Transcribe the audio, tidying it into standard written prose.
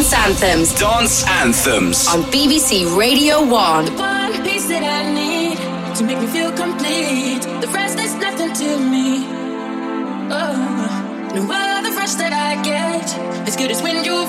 Dance Anthems. Dance Anthems. On BBC Radio 1. The one piece that I need to make me feel complete. The rest is nothing to me. Oh, no other rush that I get as good as when you